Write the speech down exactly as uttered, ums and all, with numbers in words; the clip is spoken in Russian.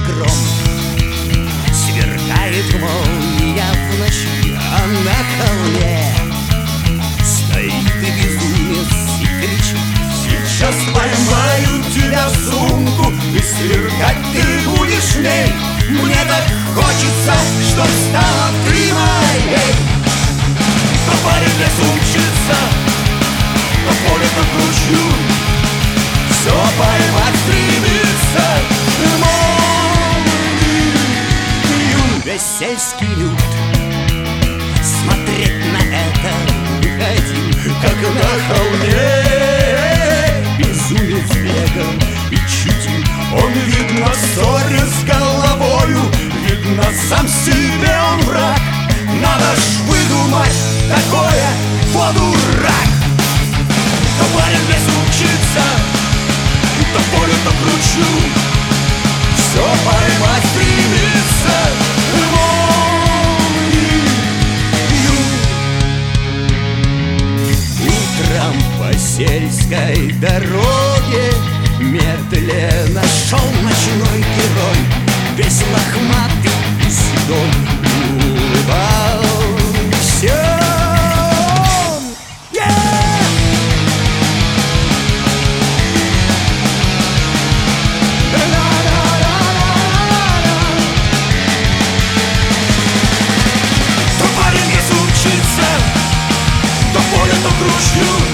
гром, сверкает молния в ночи, а на холме стоит безумец и кричит: сейчас поймаю тебя в сумку, и сверкать ты будешь в ней. Мне так хочется, чтоб стала ты моей. То парень в лесу мчится, то поле покручу, все поймать стремится молнию. Весь сельский люд смотреть на это выходил, как на холме безумец бегал и чутил. Он, видно, ссоры с головою, видно, сам себе он враг. Надо ж выдумать такое, вот дурак. То парень в лесу учится, то поле, то кручу, все поймать стремится молнию. Утром по сельской дороге медленно шел ночной герой, весь лохматый и седой, улыбался он. Yeah! То парень в лесу учится, то поле, то кручу,